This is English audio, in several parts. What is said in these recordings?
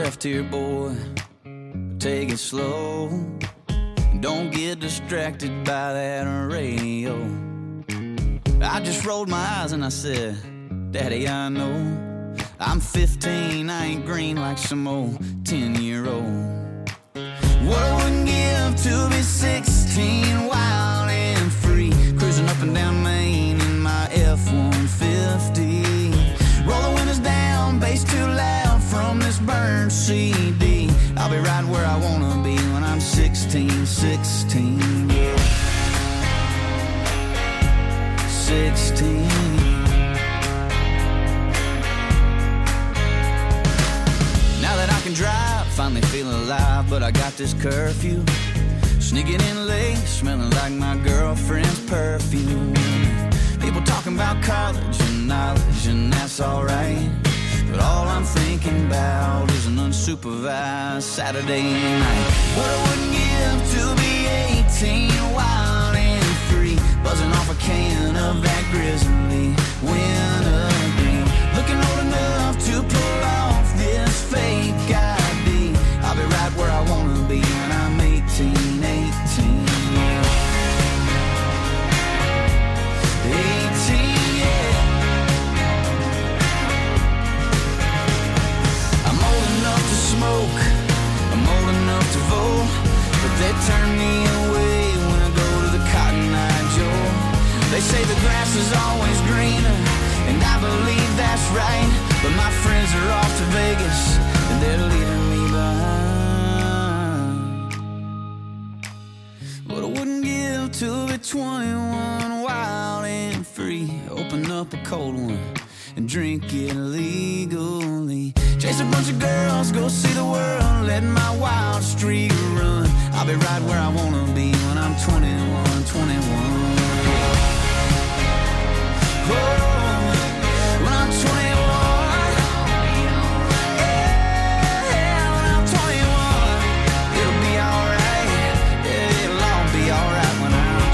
left here, boy. Take it slow. Don't get distracted by that radio. I just rolled my eyes and I said, Daddy, I know I'm 15, I ain't green like some old 10-year-old. What I wouldn't give to be 16, wild and free, cruising up and down Main in my F-150. Roll the windows down, bass too loud from this burned CD. I'll be right where I wanna be when I'm 16, 16, yeah. 16. Now that I can drive, finally feeling alive, but I got this curfew. Sneaking in late, smelling like my girlfriend's perfume. People talking about college and knowledge, and that's alright. But all I'm thinking about is an unsupervised Saturday night. What I wouldn't give to be 18, wild and free, buzzing off a can of that grizzly wintergreen. Looking old enough to pull off this fake ID. I'll be right where I wanna be when I'm 18, 18, yeah. 18, yeah. I'm old enough to smoke, I'm old enough to vote, but they turn me away when I go to the Cotton Eye Joe. They say the grass is always greener, and I believe that's right, but my friends are off to Vegas, and they're leaving me behind. But I wouldn't give to be 21, wild and free, open up a cold one and drink it legally. Chase a bunch of girls, go see the world, let my wild streak run. I'll be right where I wanna be when I'm 21, 21. Oh, when I'm 21, yeah, when I'm 21, it'll be alright, yeah, it'll all be alright when I'm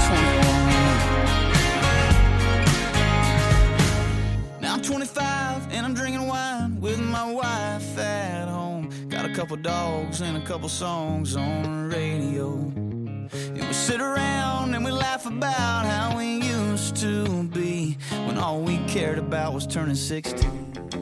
21. Now I'm 25 and I'm drinking wine with my wife at home. Got a couple dogs and a couple songs on the radio. And we sit around and we laugh about how we used to be, when all we cared about was turning 16.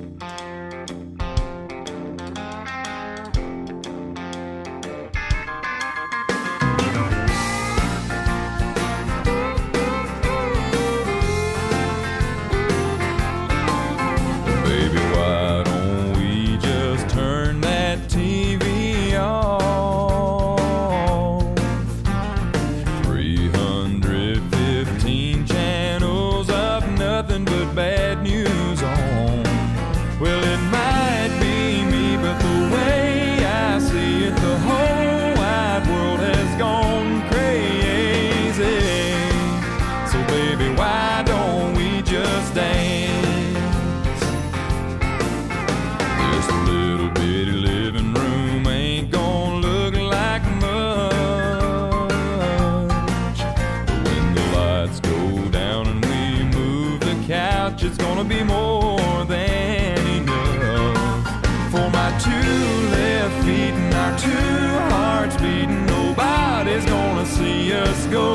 It's gonna be more than enough for my two left feet and our two hearts beating. Nobody's gonna see us go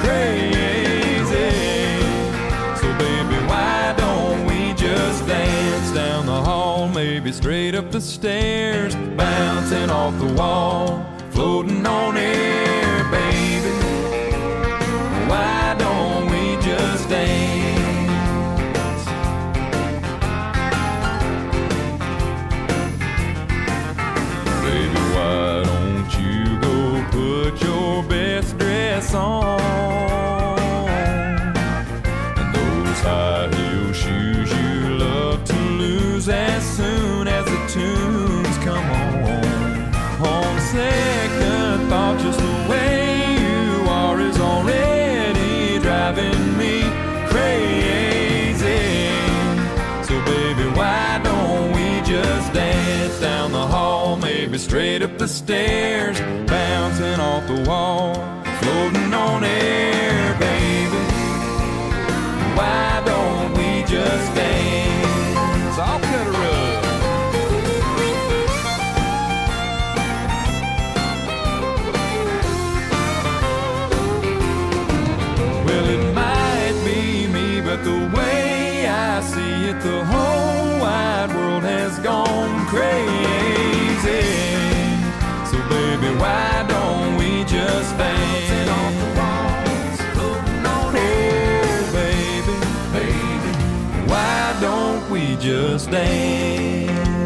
crazy. So baby, why don't we just dance down the hall, maybe straight up the stairs, bouncing off the wall, floating on air, baby. Why don't we just dance? On and those high heel shoes you love to lose as soon as the tunes come on second thought, just the way you are is already driving me crazy. So baby, why don't we just dance down the hall, maybe straight up the stairs, bouncing off the wall, floating on air, baby. Why don't we just dance? I'll cut a rug. we just dance.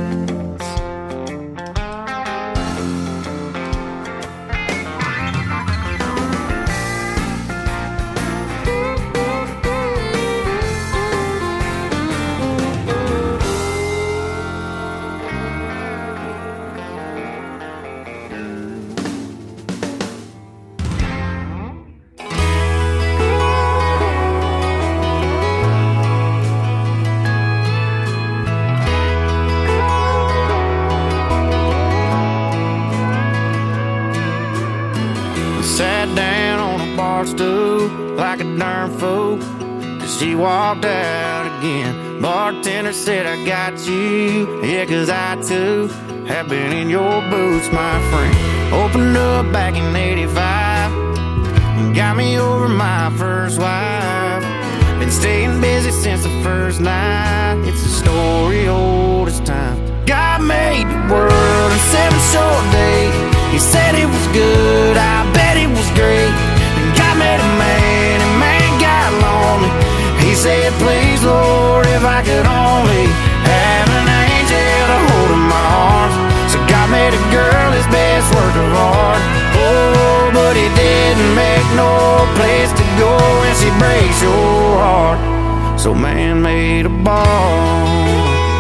Like a darn fool, 'cause she walked out again. Bartender said, I got you, yeah, 'cause I too have been in your boots, my friend. Opened up back in '85 and got me over my first wife. Been staying busy since the first night. It's a story old as time. God made the world in 7 short days. He said it was good, I bet it was great. God made a man, and man got lonely. He said, please, Lord, if I could only have an angel to hold in my arms. So God made a girl his best work of art. Oh, but he didn't make no place to go when she breaks your heart. So man made a ball.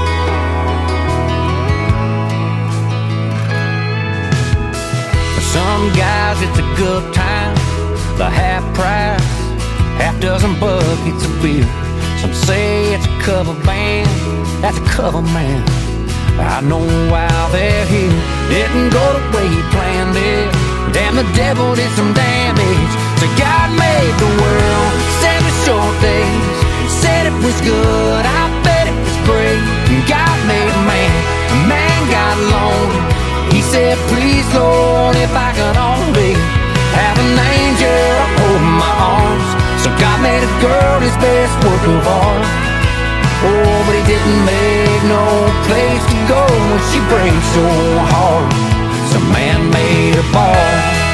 For some guys, it's a good time. The half price, half dozen buckets of beer. Some say it's a cover band, that's a cover man. I know why they're here. Didn't go the way he planned it. Damn, the devil did some damage. So God made the world 7 short days. Said it was good, I bet it was great. God made a man got lonely. He said, please, Lord, if I could only have an angel to hold my arms. So God made a girl his best work of art. Oh, but he didn't make no place to go when she breaks your heart. So man made a ball.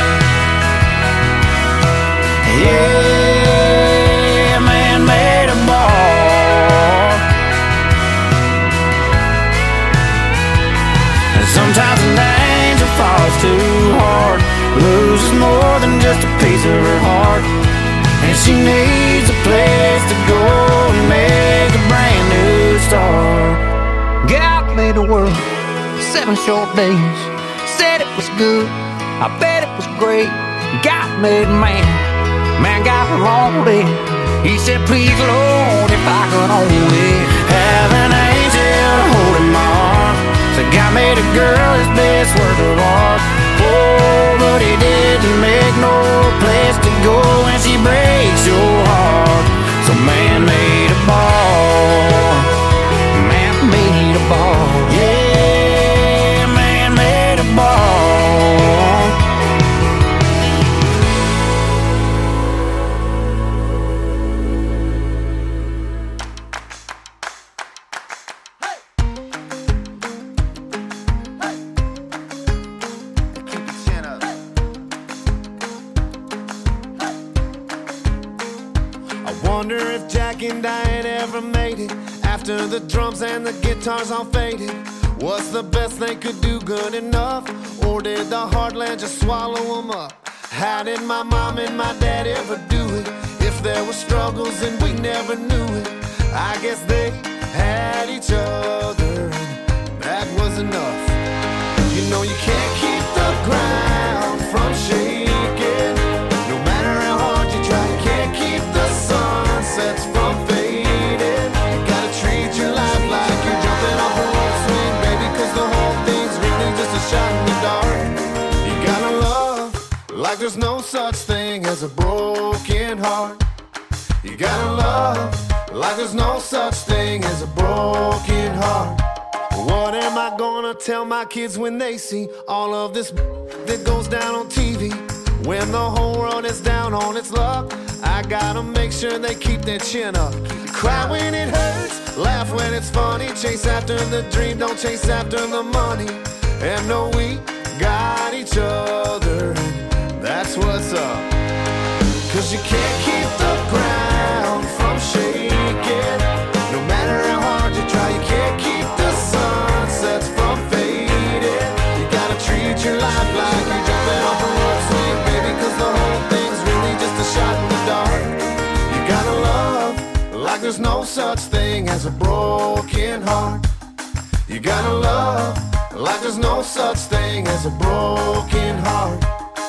Yeah, man made a ball. And sometimes an angel falls too hard, loses more than just a piece of her heart, and she needs a place to go and make a brand new start. God made the world 7 short days. Said it was good, I bet it was great. God made man got lonely. He said, please, Lord, if I could only have an angel to hold in my arms. So God made a girl his best work of art. Oh, but he didn't make no place to go when she breaks your heart. So man made a ball. Man made a ball. Yeah, man made a ball. Wonder if Jack and Diane ever made it after the drums and the guitars all faded. Was the best they could do good enough, or did the heartland just swallow them up? How did my mom and my dad ever do it? If there were struggles and we never knew it, I guess they had each other, and that was enough. You know you can't keep the ground from shaking, no matter how hard you try. You can't keep the sunsets from fading. You gotta treat your life like you're jumping off a rope swing, baby, 'cause the whole thing's really just a shot in the dark. You gotta love like there's no such thing as a broken heart. You gotta love like there's no such thing as a broken heart. What am I gonna tell my kids when they see all of this that goes down on TV? When the whole world is down on its luck, I gotta make sure they keep their chin up. Cry when it hurts, laugh when it's funny. Chase after the dream, don't chase after the money. And know we got each other, and that's what's up. 'Cause you can't keep the ground from shaking, no matter how hard you try. such thing as a broken heart. You gotta love like there's no such thing as a broken heart.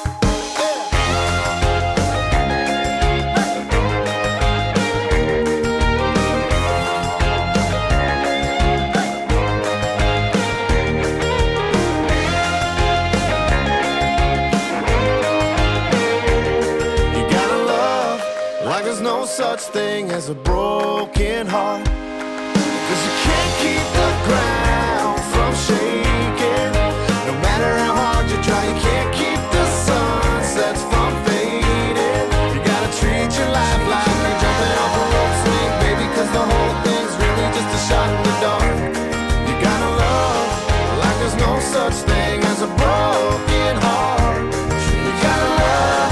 No such thing as a broken heart, 'cause you can't keep the ground from shaking. No matter how hard you try, you can't keep the sunsets from fading. You gotta treat your life like you're jumping off a rope swing, baby, 'cause the whole thing's really just a shot in the dark. You gotta love like there's no such thing as a broken heart. You gotta love.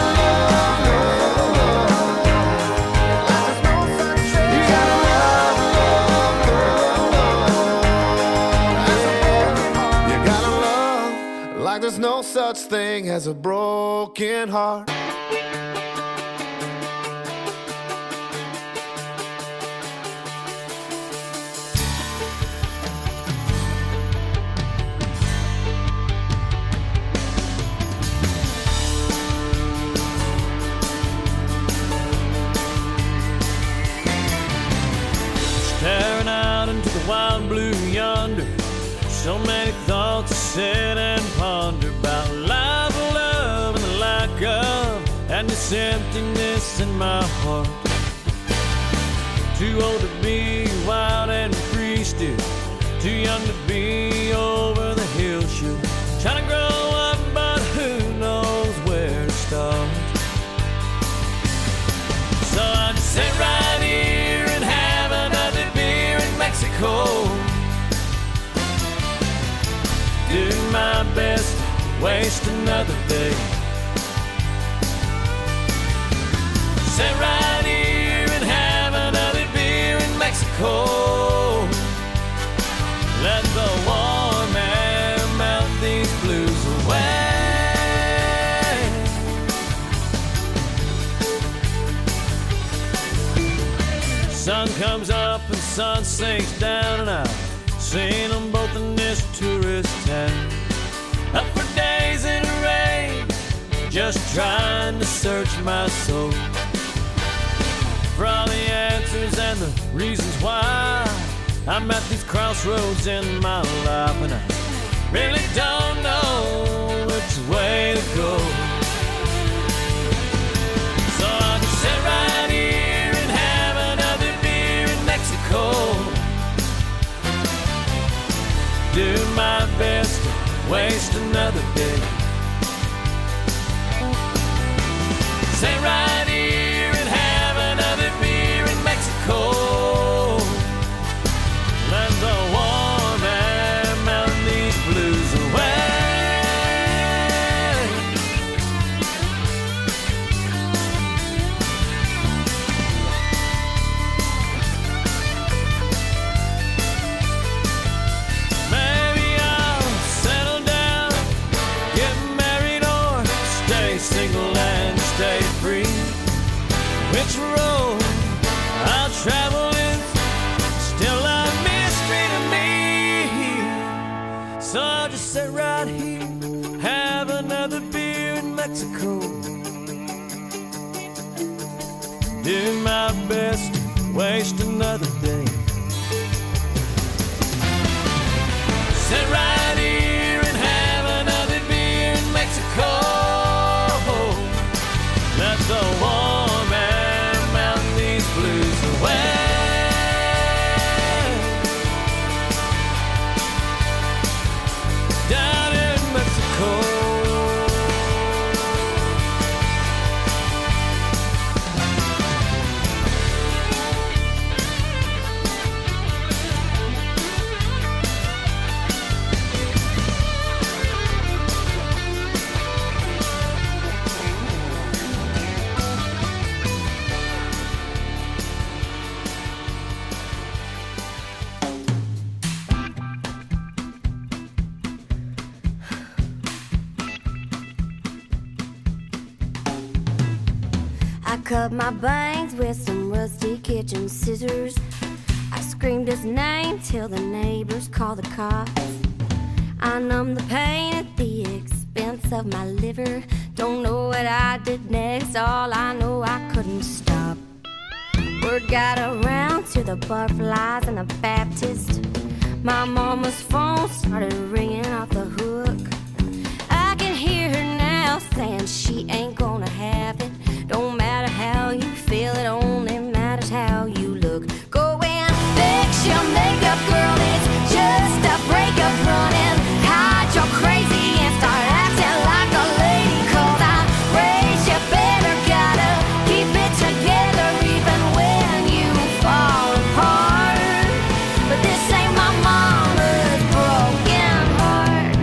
There's no such thing as a broken heart. Staring out into the wild blue yonder, so many thoughts to sit and ponder about life, love, and the lack of, and this emptiness in my heart. Too old to be wild and free still, too young to be over the hill shoot. Trying to grow up, but who knows where to start. So I just sit right here and have another beer in Mexico. Do my best to waste another day. Sit right here and have another beer in Mexico. Let the warm air melt these blues away. Sun comes up and sun sinks down, and I've seen them both in this tourist town. Up for days in the rain, just trying to search my soul for all the answers and the reasons why I'm at these crossroads in my life, and I really don't know which way to go. So I'll just sit right here and have another beer in Mexico. Do my best to waste another day. Sit right here and have another beer in Mexico. Let the warm air melt these blues away. Single and stay free. Which road I'll travel is still a mystery to me. So I'll just sit right here, have another beer in Mexico. Do my best to waste another day. Sit right here and have another beer in Mexico. Let the warm air melt these blues away. Down in Mexico. I cut my bangs with some rusty kitchen scissors. screamed his name till the neighbors called the cops. I numbed the pain at the expense of my liver. Don't know what I did next, all I know I couldn't stop. Word got around to the butterflies and the Baptist. My mama's phone started ringing off the hook. I can hear her now saying she ain't gonna have it. Don't matter how you feel, it only matters how you look. Go and fix your makeup, girl, it's just a breakup. Running, hide your crazy and start acting like a lady. 'Cause I raised you better, gotta keep it together even when you fall apart. But this ain't my mama's broken heart.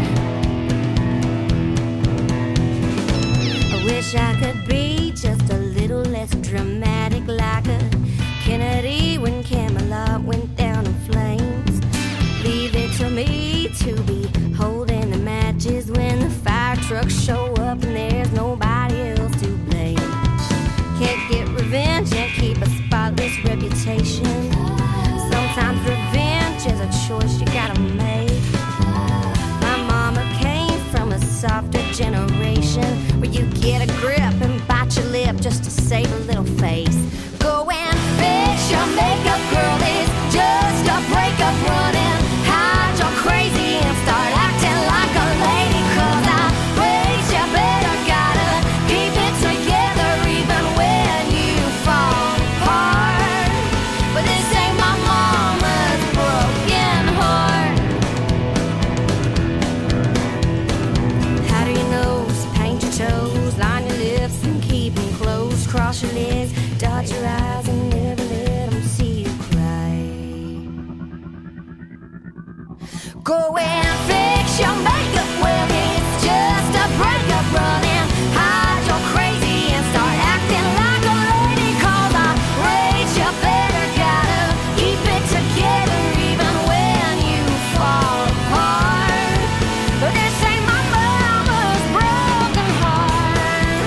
I wish I could be just a little less dramatic, like a Kennedy when Camelot went down in flames. Leave it to me to be holding the matches when the fire trucks show up and there's nobody else to blame. Can't get revenge and keep a spotless reputation. Sometimes revenge is a choice you gotta make. My mama came from a softer generation where you get a grip and bite your lip just to save a little face. Go and fix your makeup, girl, it's just a breakup. Running, hide your crazy and start acting like a lady. 'Cause I raised you better, gotta keep it together even when you fall apart. But this ain't my mama's broken heart. Powder your nose, paint your toes, line your lips and keep them closed. Cross your legs, dot your eyes and never let them see you cry. Go and fix your makeup, well, it's just a breakup. Running, hide your crazy and start acting like a lady. 'Cause I raised you better, gotta keep it together even when you fall apart. But this ain't my mama's broken heart.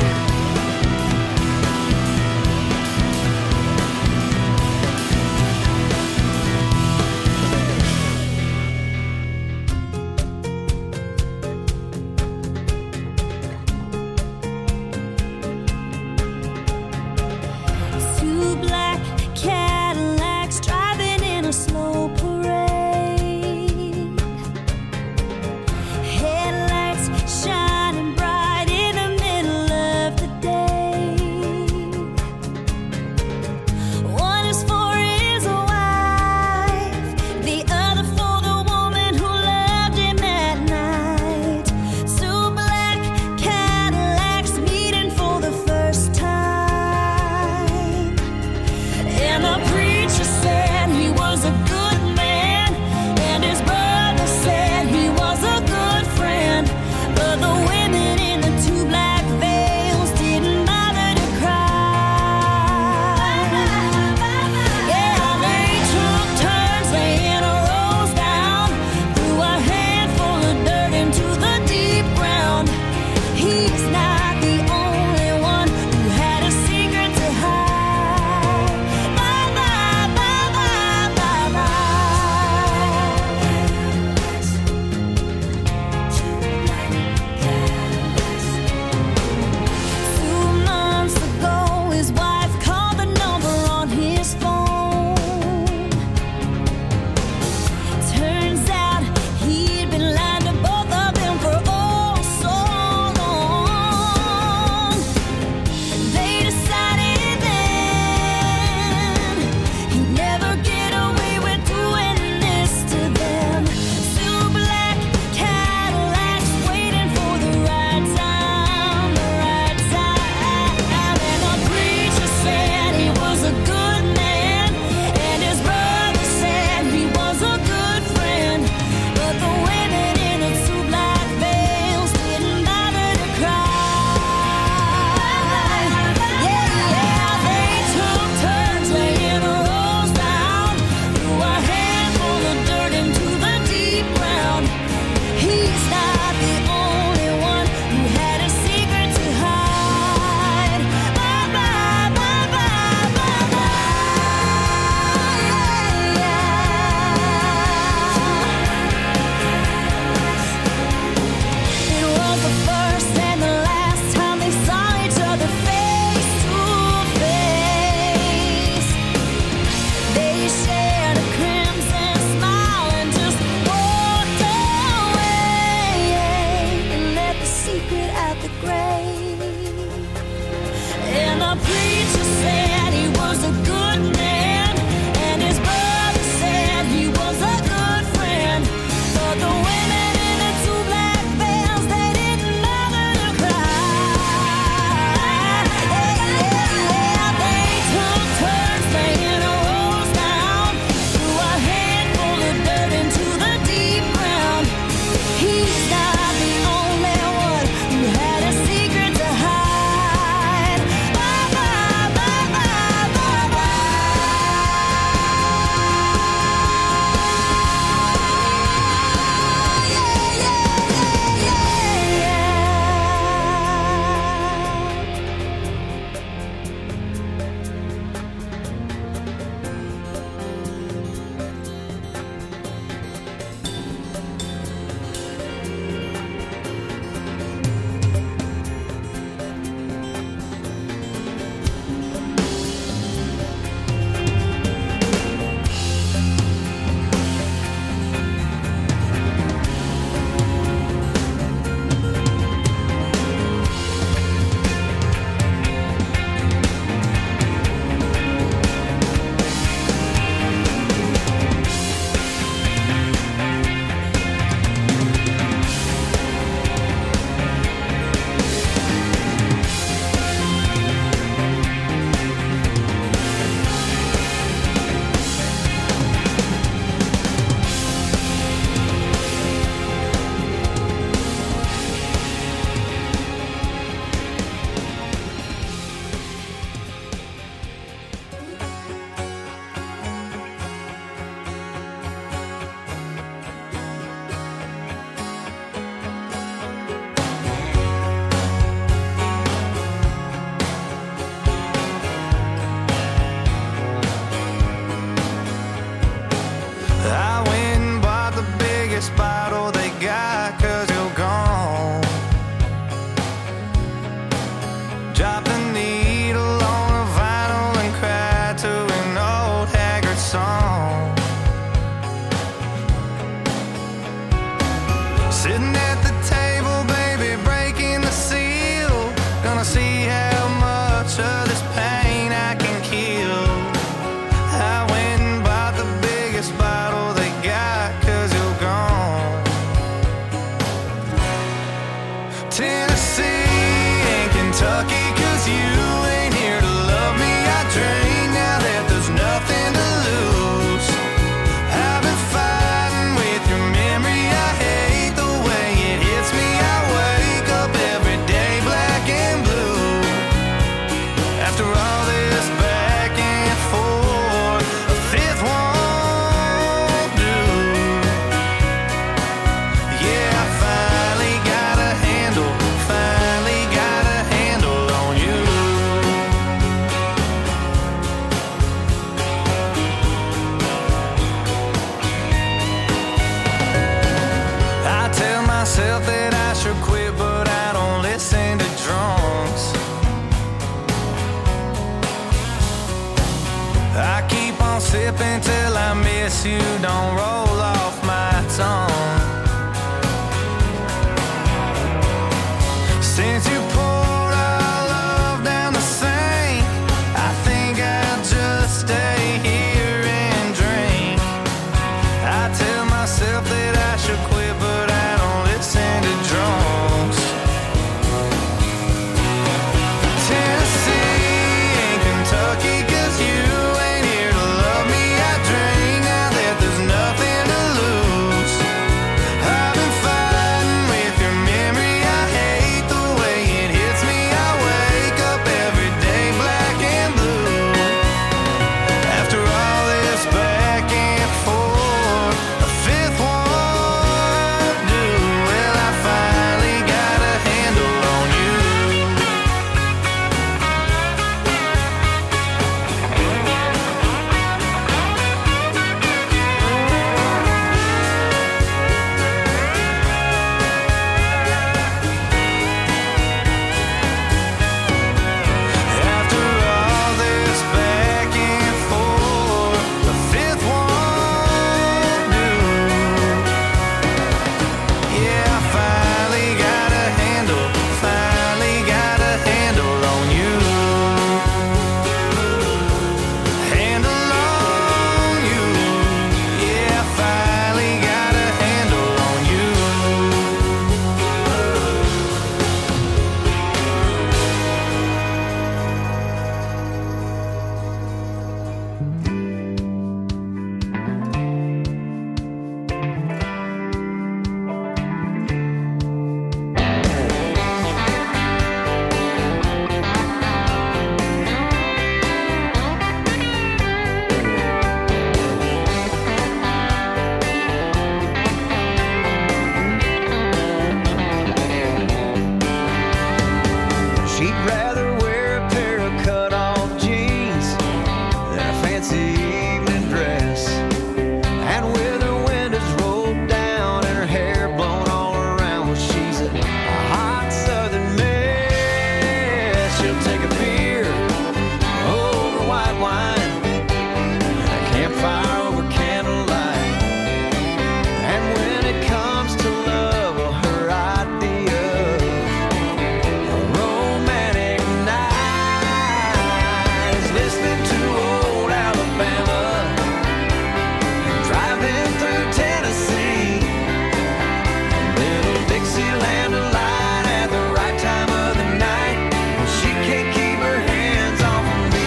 Sitting at the table, baby, breaking the seal. Gonna see how much of this pain I can kill. I went and bought the biggest bottle they got, 'cause you're gone. Tennessee and Kentucky, 'cause you ain't here to love me. I drink now that there's nothing to lose. I've been fighting with your memory. I hate the way it hits me. I wake up every day black and blue. After all this back and forth, a fifth won't do. Yeah, I finally got a handle on you. I tell myself that I should quit, but I don't listen to drunks. I keep on sipping till I miss you, don't roll off my tongue. Since you poured our love down the sink, I think I'll just stay here and drink. I tell myself that I should quit, but I don't listen to drunks. Tennessee and Kentucky, 'cause you ain't here to love me. I drink now that there's nothing to lose. I've been fighting with your memory. I hate the way it hits me. I wake up every day black and blue. After all this back and forth, a fifth won't do. Well, I finally got a handle on you. After all this back and forth, the fifth won't do. Yeah, I finally got a handle on you. Handle on you. Yeah, I finally got a handle on you. She'd rather wear a pair of cut-off jeans than a fancy evening dress. And with her windows rolled down and her hair blown all around, well, she's a hot southern mess. She'll take a beer over white wine and a campfire over candlelight. And when it comes to love, well, her idea of a romantic night is listening to old Alabama and driving through Tennessee. Little Dixieland delight at the right time of the night. She can't keep her hands off of me.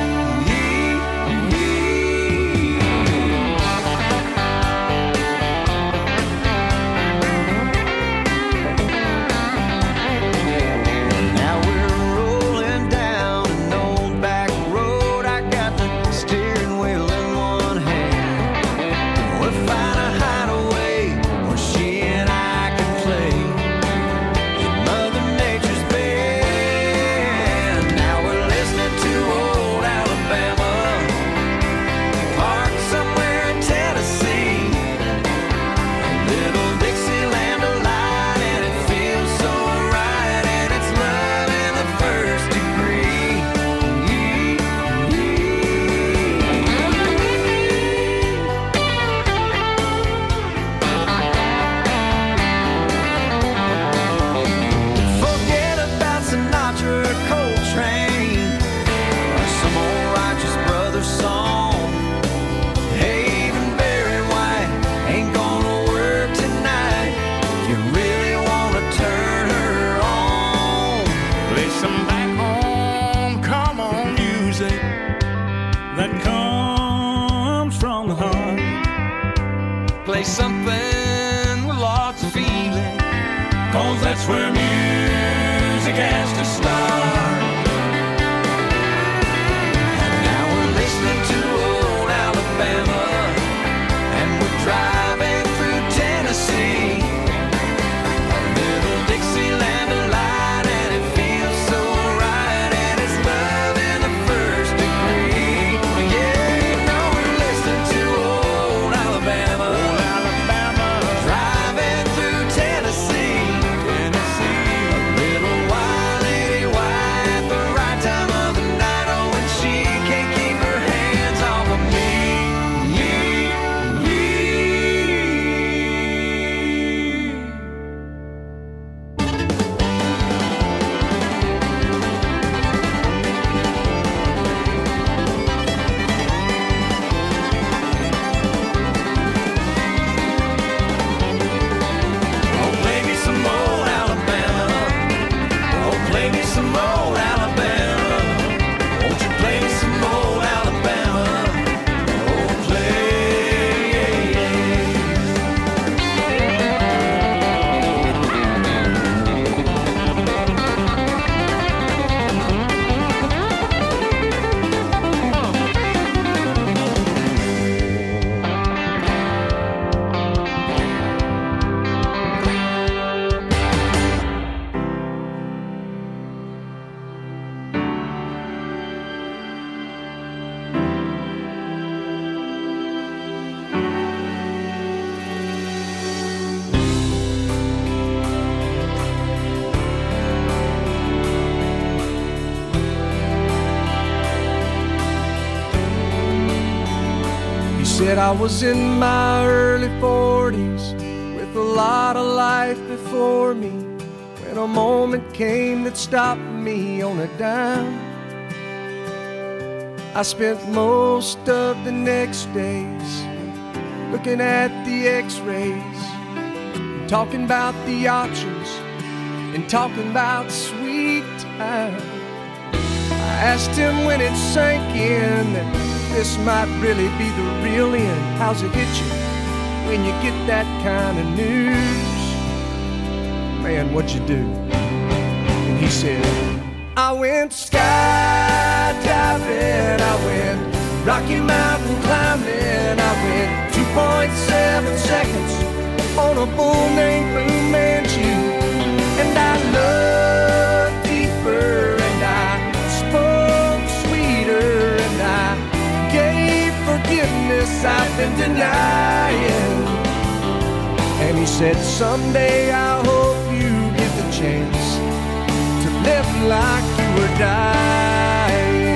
Now we're rolling down an old back road. I got the steering wheel in one hand. We'll find a hideaway where she and I can play in Mother Nature's bed. Now we're listening to old Alabama, parked somewhere in Tennessee. Little Dixieland delight, and it feels so right, and it's love in the first degree. open with lots of feeling. 'Cause that's where music has to start. And now we're listening to old Alabama, and we're driving through Tennessee. A little Dixieland delight, and it feels so right, and it's love in the first degree. Yeah, you know we're listening to old Alabama, driving through Tennessee. A little wild lady wife, the right time of the night, oh, and she can't keep her hands off of me. Oh, play me some old Alabama. Oh, play me some old Alabama. Won't you play me some old Alabama? Oh, play. He said I was in my early 40s with a lot of life before me, when a moment came that stopped me on a dime. I spent most of the next days looking at the x-rays, talking about the options and talking about sweet time. I asked him when it sank in that this might really be the real end. How's it hit you when you get that kind of news? Man, what'd you do? And he said, I went skydiving, I went Rocky Mountain climbing, I went 2.7 seconds on a bull named Fu Manchu. And I looked deeper, and I spoke sweeter, and I gave forgiveness I've been denying. And he said, someday I hope you get the chance to live like you were dying.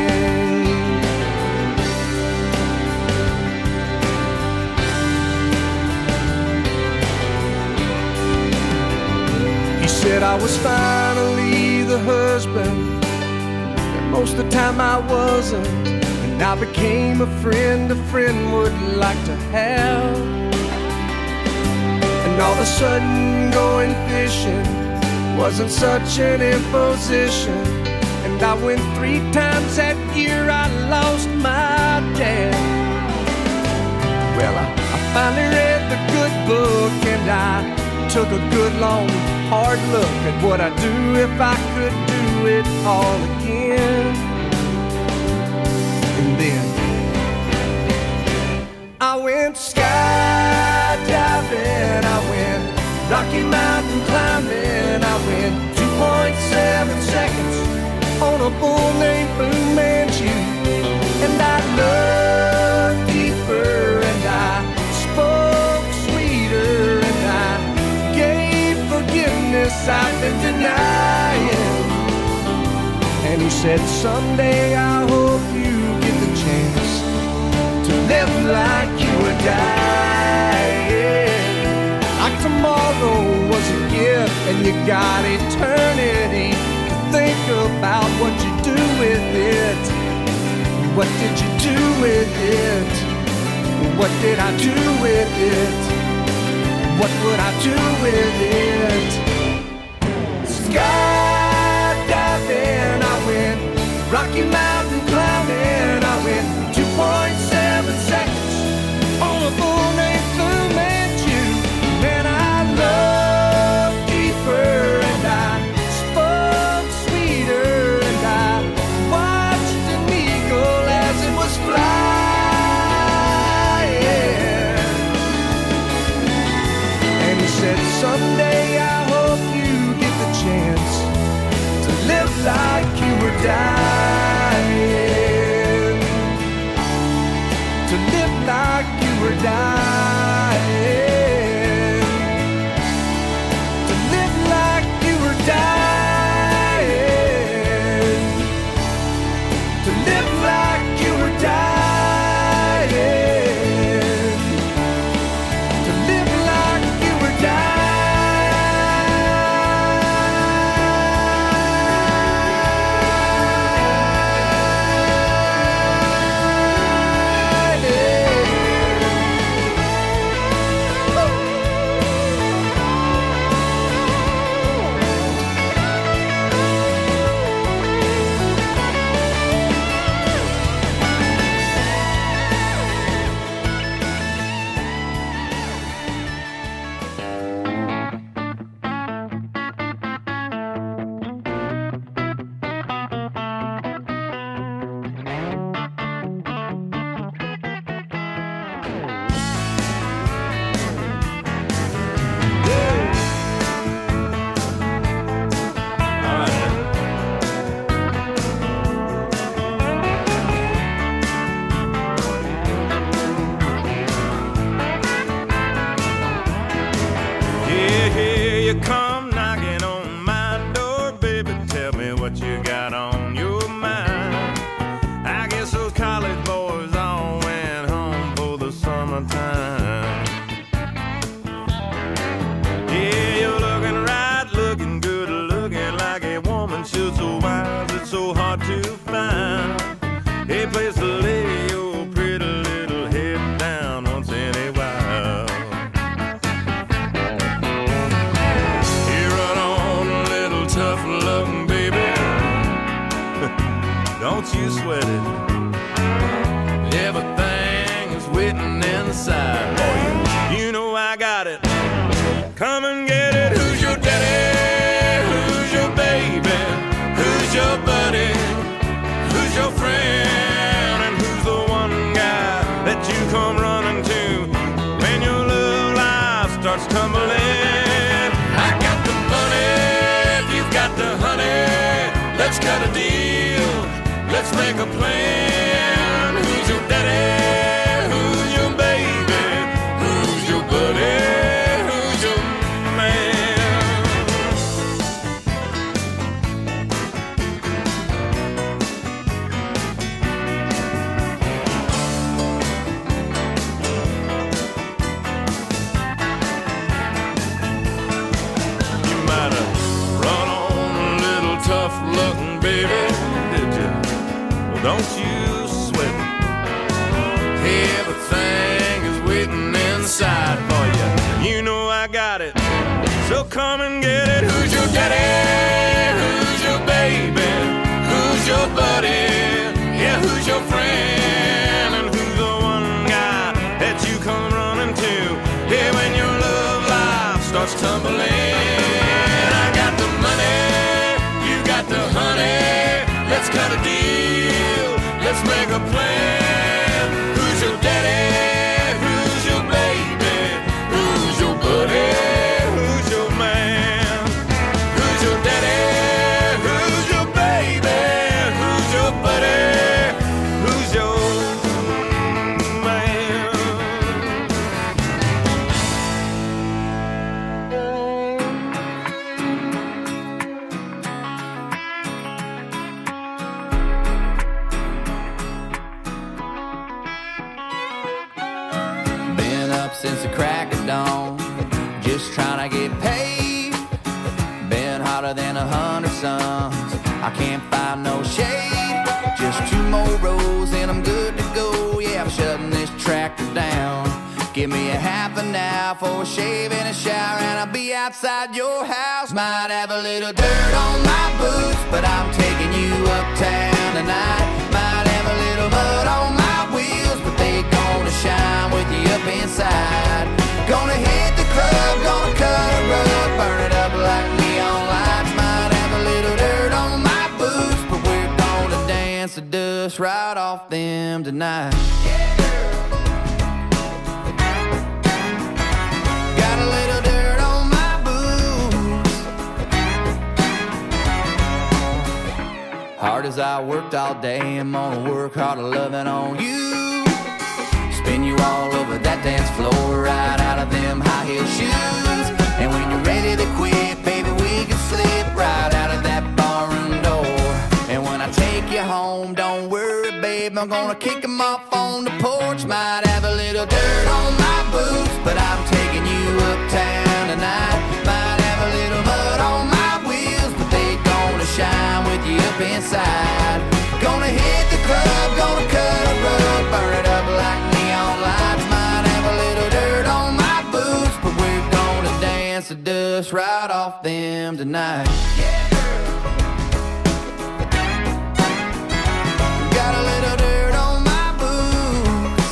He said I was finally the husband that most of the time I wasn't. And I became a friend would like to have. And all of a sudden going fishing wasn't such an imposition. And I went 3 times that year, I lost my dad. Well, I finally read the good book, and I took a good long hard look at what I'd do if I could do it all again. And then I went skydiving, I went Rocky Mountain climbing, I went 2.7 seconds on a bull named Fu Manchu. And I looked deeper, and I spoke sweeter, and I gave forgiveness I've been denying. And he said, someday I hope you get the chance to live like you were dying. Like tomorrow was a gift, and you got eternity to think about what you do with it. What did you do with it? What did I do with it? What would I do with it? Skydiving, I went Rocky Mountain climbing, I went 2.7 seconds on a bull named Fu Manchu. dying, to live like you were dying, to live like you were dying, to live like you were dying. Don't you sweat it. Everything is waiting inside for you. You know I got it. Come and get it. Who's your daddy? Who's your baby? Who's your buddy? Who's your friend? And who's the one guy that you come running to when your love life starts tumbling? I got the money, you've got the honey. Let's cut a deal. Let's make a plan. Who's your daddy? Who's your baby? Who's your buddy? Who's your man? You might have run on a little tough looking baby. Don't you sweat it. Everything is waiting inside for you. You know I got it. So come and get it. Who's your daddy? Who's your baby? Who's your buddy? Yeah, who's your friend? And who's the one guy that you come running to? Yeah, when your love life starts tumbling. I got the money, you got the honey. Let's cut a deal. Let's make a plan. Who's your daddy? Who's your baby? Who's your buddy? Who's your man? Who's your daddy? Who's your baby? Who's your buddy? Who's your man? Since the crack of dawn, just trying to get paid. Been hotter than 100 suns. I can't find no shade. Just 2 more rows and I'm good to go. Yeah, I'm shutting this tractor down. Give me a half an hour for a shave and a shower, and I'll be outside your house. Might have a little dirt on my boots, but I'm taking you uptown tonight. Might have a little mud on my wheels, but they gonna shine with you up inside. Gonna hit the club, gonna cut a rug, burn it up like neon lights. Might have a little dirt on my boots, but we're gonna dance the dust right off them tonight. Got a little dirt on my boots. Hard as I worked all day. I'm gonna work harder loving on you. Spin you all over that dance floor, right out of them high heel shoes. And when you're ready to quit, baby, we can slip right out of that barroom door. And when I take you home, don't worry, babe, I'm gonna kick them off on the porch. Might have a little dirt on my boots, but I'm taking you uptown tonight. Might have a little mud on my wheels, but they gonna shine with you up inside. Gonna hit the club, gonna cut a rug, burn it up like neon lights. Might have a little dirt on my boots, but we're gonna dance the dust right off them tonight. Yeah, girl. Got a little dirt on my boots.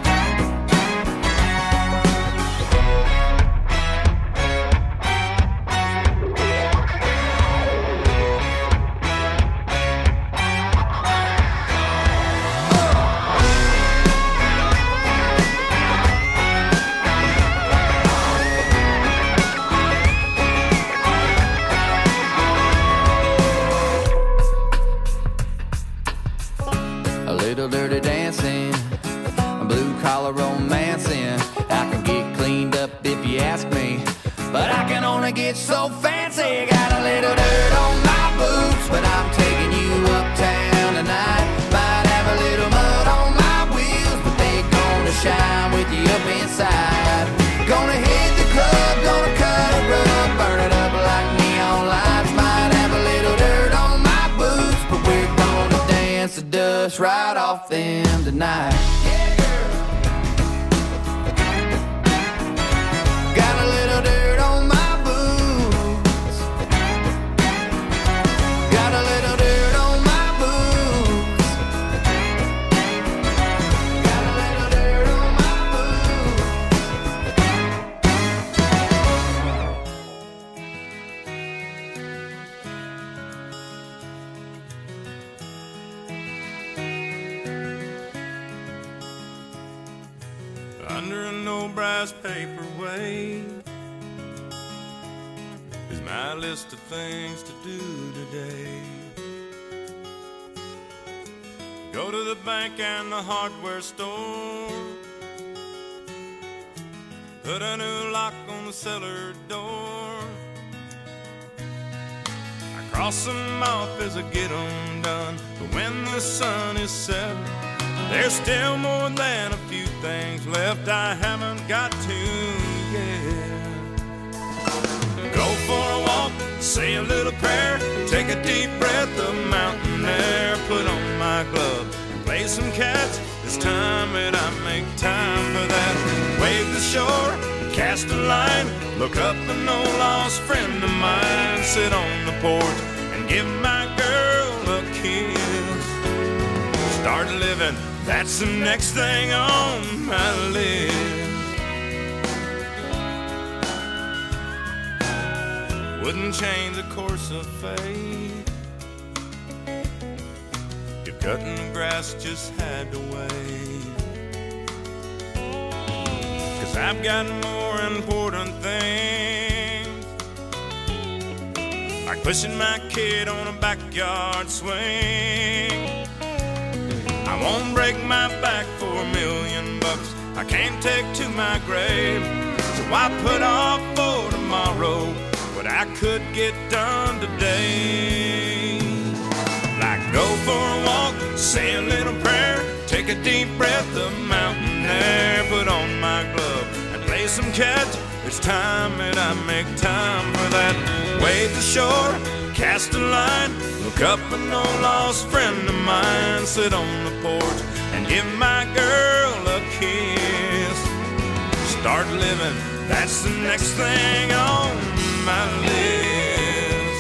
A little dirty dancing, a blue collar romancing. I can get cleaned up if you ask me, but I can only get so fancy. Got a little dirt on my boots, but I'm taking you uptown tonight. Might have a little mud on my wheels, but they gonna shine with you up inside. Gonna hit the club, gonna cut a rug, burn it up like neon lights. Might have a little dirt on my boots, but we're gonna dance the dust right off them tonight. Yeah, girl. Got a little dirt on my boots. Got a little dirt on my boots. Got a little dirt on my boots. Under an old brass paperweight is my list of things to do today. Go to the bank and the hardware store, put a new lock on the cellar door. I cross them off as I get them done, but when the sun is set, there's still more than a few things left I haven't got to yet. Go for a walk, say a little prayer, take a deep breath of mountain air, put on my glove, play some catch. It's time that I make time for that. Wave the shore, cast a line, look up an old lost friend of mine, sit on the porch and give my girl a kiss. Start living, that's the next thing on my list. Wouldn't change the course of fate if cutting the grass just had to wait. 'Cause I've got more important things, like pushing my kid on a backyard swing. I won't break my back for $1,000,000. I can't take to my grave, so I put off for tomorrow what I could get done today. Like go for a walk, say a little prayer, take a deep breath of mountain air, put on my glove and play some catch. It's time that I make time for that. Wave the shore, cast a line, look up an old lost friend of mine, sit on the porch and give my girl a kiss. Start living, that's the next thing on my list.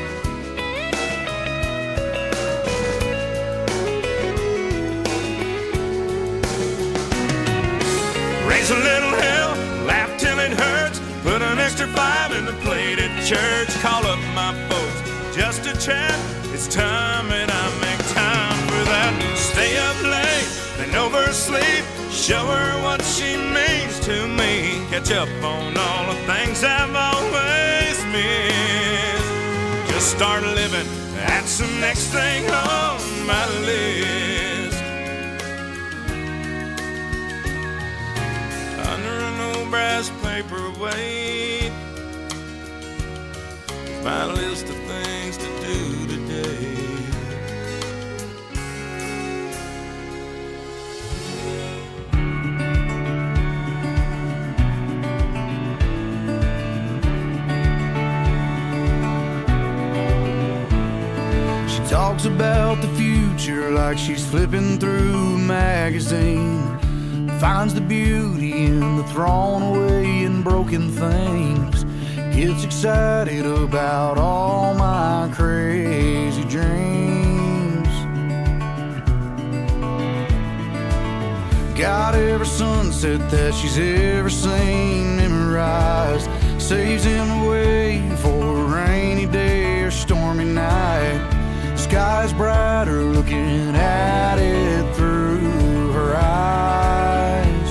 Raise a little hell, laugh till it hurts, put an extra 5 in the plate at church, call up my folks just to chat. It's time that I make time for that. Stay up late, then oversleep, show her what she means to me. Catch up on all the things I've always missed. Just start living, that's the next thing on my list. Under an old brass paperweight, my list of things to do today. Talks about the future like she's flipping through a magazine. Finds the beauty in the thrown away and broken things. Gets excited about all my crazy dreams. Got every sunset that she's ever seen memorized. Saves him away for a rainy day or stormy night. Sky's brighter looking at it through her eyes.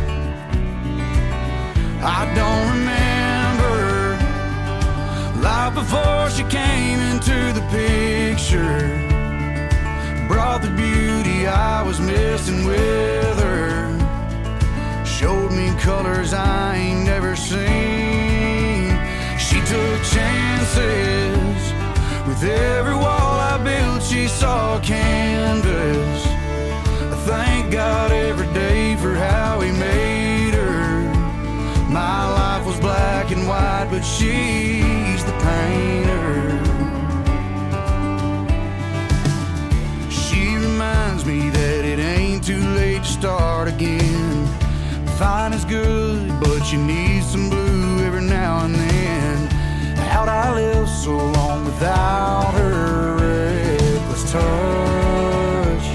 I don't remember life before she came into the picture. Brought the beauty I was missing with her. Showed me colors I ain't never seen. She took chances. With every wall I built, she saw a canvas. I thank God every day for how He made her. My life was black and white, but she's the painter. She reminds me that it ain't too late to start again. Fine is good, but you need some blue every now and then. How'd I live so long without her reckless touch?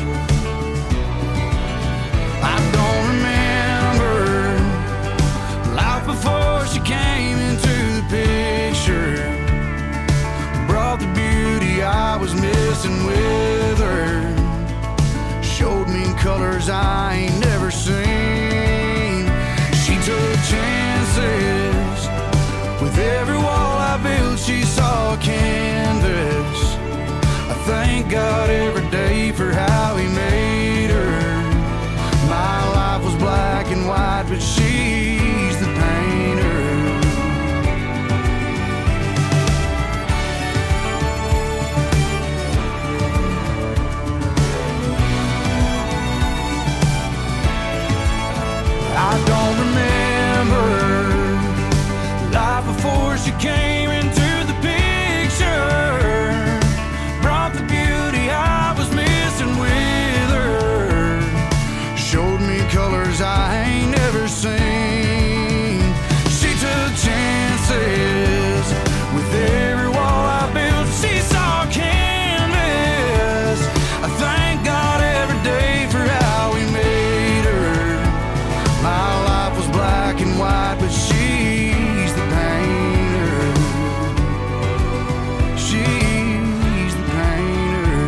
I don't remember life before she came into the picture. Brought the beauty I was missing with her. Showed me colors I ain't never seen. She took chances. With every wall I built, she saw a canvas. I thank God every day for how He made her. My life was black and white, but she's the painter. I don't remember life before she came into the picture. Brought the beauty I was missing with her. Showed me colors I ain't never seen. She took chances. With every wall I built, she saw a canvas. I thank God every day for how He made her. My life was black and white, but she's the painter. She's the painter.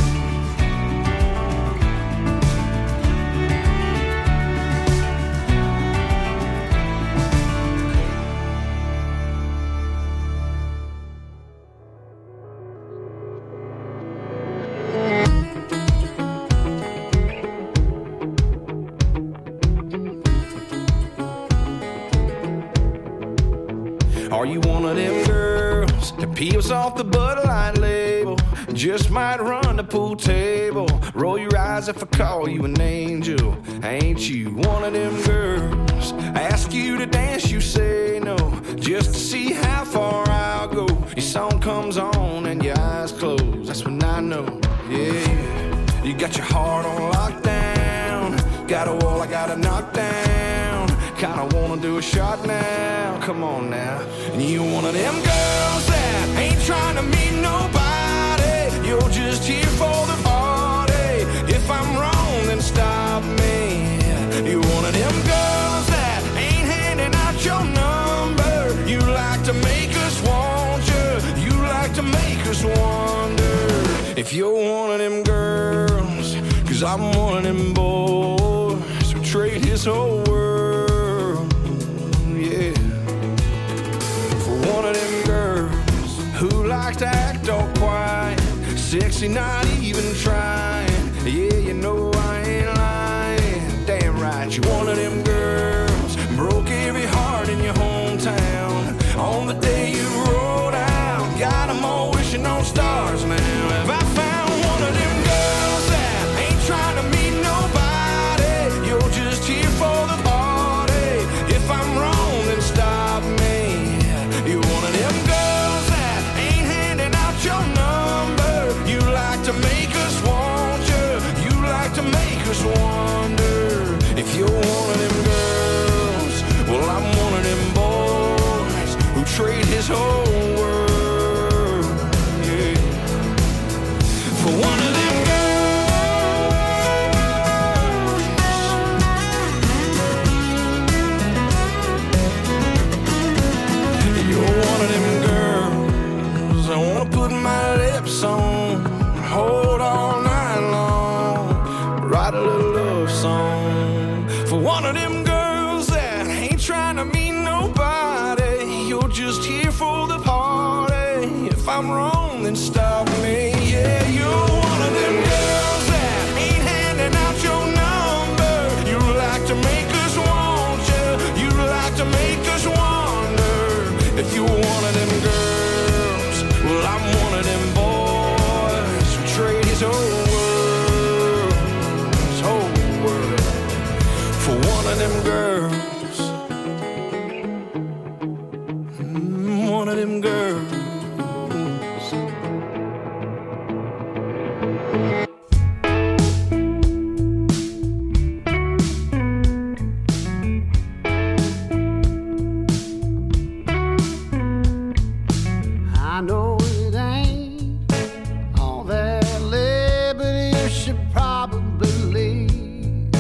Are you one of them girls that peels off the Bud Light label? Just might run the pool table. Roll your eyes if I call you an angel. Ain't you one of them girls? I ask you to dance, you say no. Just to see how far I'll go. Your song comes on and your eyes close. That's when I know, yeah. You got your heart on lockdown. Got a wall I gotta knock down. Kinda wanna do a shot now. Come on now. And you one of them girls that ain't trying to meet nobody. You're just here for the party. If I'm wrong, then stop me. You're one of them girls that ain't handing out your number. You like to make us want you. You like to make us wonder if you're one of them girls. 'Cause I'm one of them boys who trade his whole world, yeah, for one of them girls who like likes to act all quiet, sexy, not even trying. Yeah, you know I ain't lying. Damn right, you one of them girls, broke every heart in your hometown. On the day you rolled out, got them all wishing on stars now. Have I found one of them girls that ain't trying to meet nobody? You're just here for the party. If I'm wrong, then stop me. You're one of them girls that ain't handing out your number. You like to make us want you. You like to make us wonder. If you're one of them girls, well, I'm one of them boys who trade his whole world, yeah, for one of them girls. You're one of them girls I wanna put my lips on, hold all night long, write a little love song. For one of them girls that ain't trying to meet nobody. You're just here for the party. If I'm wrong, then stop me. Yeah, you're one of them girls that ain't handing out your number. You like to make us want you. You like to make us wonder. If you're one of them girls, well, I'm one of them boys who trade his whole world for one of them girls. One of them girls. I know it ain't all that liberty you should probably leave.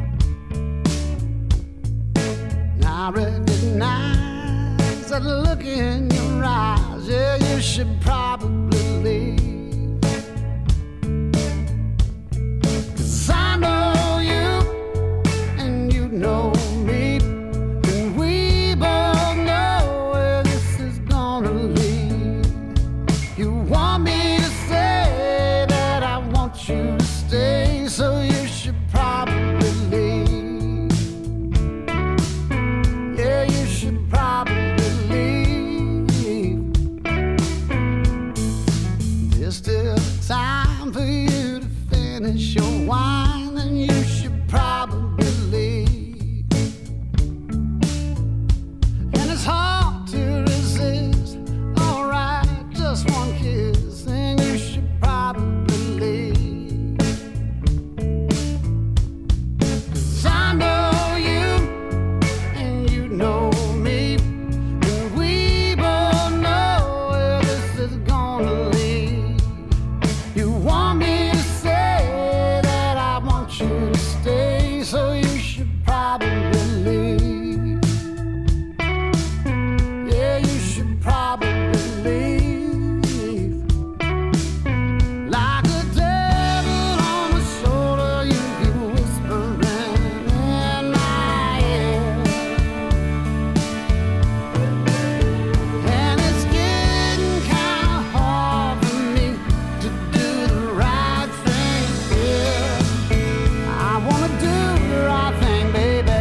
I recognize that look in your eyes. Yeah, you should probably leave. 'Cause I know you and you know me, and we both know where this is gonna lead. You want me to say that I want you to stay, so you should probably leave. Yeah, you should probably leave. There's still time for you to finish your wine, and you should probably leave. And it's hard to resist. Alright, just one kiss, and you should probably leave. 'Cause I know you and you know me, and we both know where this is gonna lead. You want me to say that I want you to stay, so you should probably leave. Yeah, you should probably leave. Like a devil on my shoulder, you keep whispering in my ear. And it's getting kinda hard for me to do the right thing here. I wanna do the right thing, baby.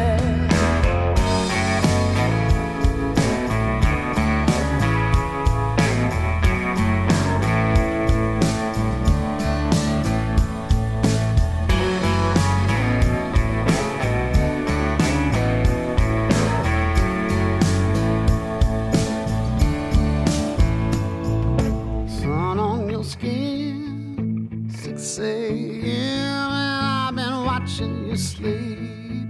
Sun on your skin, 6 a.m. and I've been watching you sleep.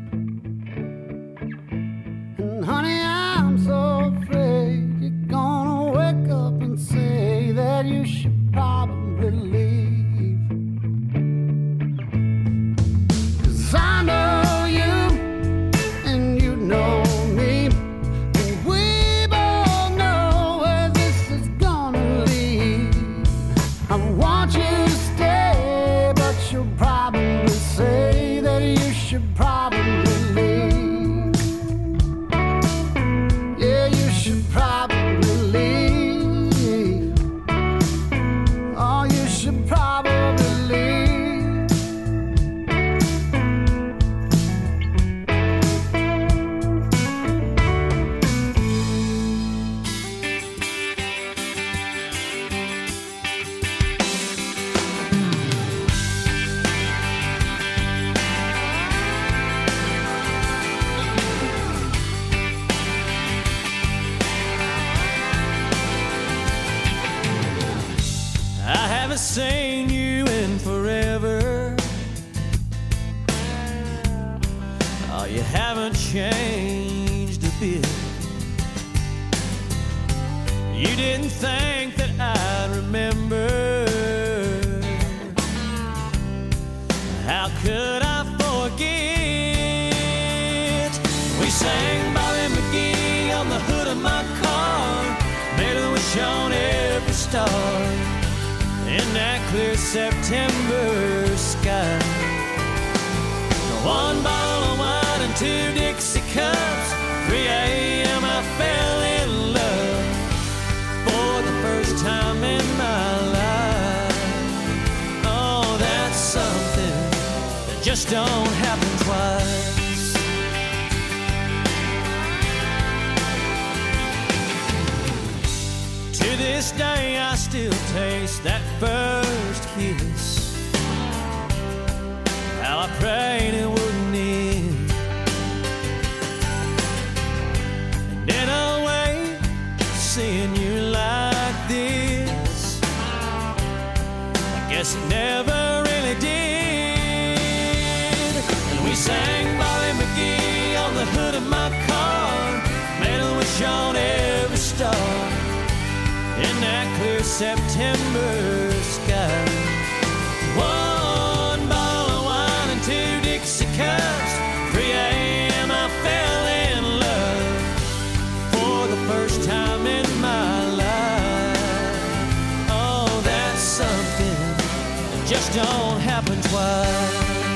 And honey, I'm so afraid you're gonna wake up and say that you should probably leave. 'Cause I know you and you know me, and we both know where this is gonna lead. I want you to stay, but you'll probably say that you should haven't seen you in forever. Oh, you haven't changed a bit. You didn't think that I'd remember. How could I forget? We sang Bobby McGee on the hood of my car, made a wish on every star in that clear September sky. One bottle of wine and 2 Dixie cups. 3 a.m. I fell in love for the first time in my life. Oh, that's something that just don't happen twice. To this day I still taste that first kiss. How I prayed it wouldn't end. And in a way, seeing you like this, I guess it never really did. And we sang Bobby McGee on the hood of my car, made a wish on every star in that clear September sky. One bottle of wine and 2 Dixie cups. 3 a.m. I fell in love for the first time in my life. Oh, that's something that just don't happen twice.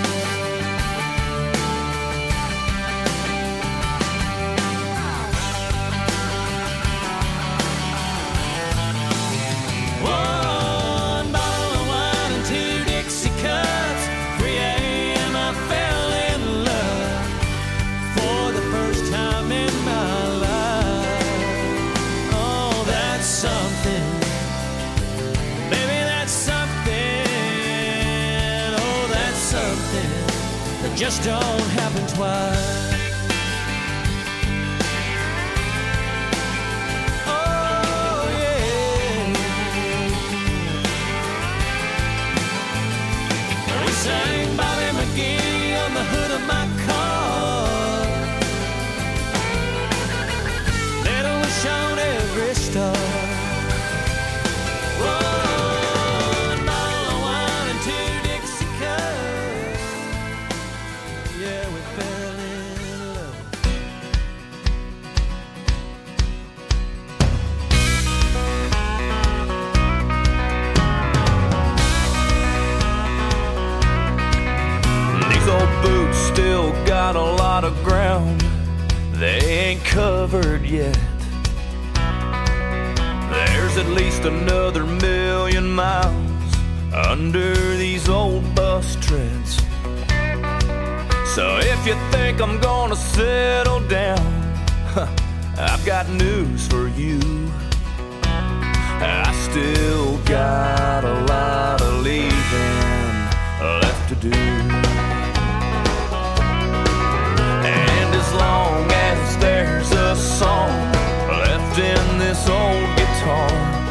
One bottle of wine and 2 Dixie cups. 3 a.m. I fell in love for the first time in my life. Oh, that's something. Baby, that's something. Oh, that's something that just don't happen twice. Sang Bobby McGee on the hood of my car, made a wish on every star. One bottle of wine and 2 Dixie cups. Yeah, we fell in love. These old boots still got a lot of ground they ain't covered yet. There's at least another 1,000,000 miles under these old bus treads. So if you think I'm gonna settle down, I've got news for you. I still got a lot of leaving left to do. And as long as there's a song left in this old guitar,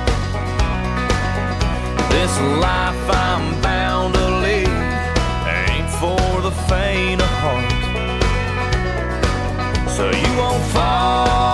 this life I'm bound to lead ain't for the faint of heart. So you won't fall